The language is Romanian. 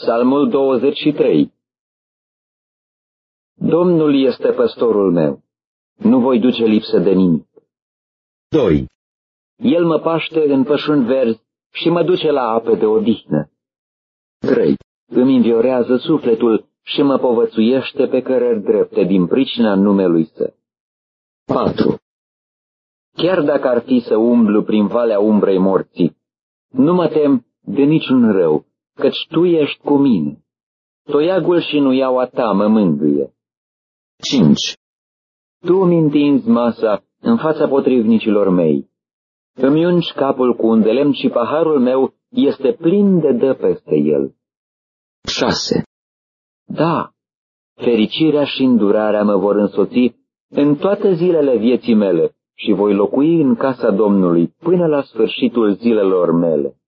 Psalmul 23. Domnul este păstorul meu, nu voi duce lipsă de nimic. 2. El mă paște în pășuni verzi și mă duce la ape de odihnă. 3. Îmi înviorează sufletul și mă povățuiește pe cărări drepte din pricina numelui Său. 4. Chiar dacă ar fi să umblu prin valea umbrei morții, nu mă tem de niciun rău, căci Tu ești cu mine. Toiagul și nuiaua Ta mă mângâie. 5. Tu îmi întinzi masa în fața potrivnicilor mei. Îmi ungi capul cu un de lemn și paharul meu este plin de dă peste el. 6. Da, fericirea și îndurarea mă vor însoți în toate zilele vieții mele și voi locui în casa Domnului până la sfârșitul zilelor mele.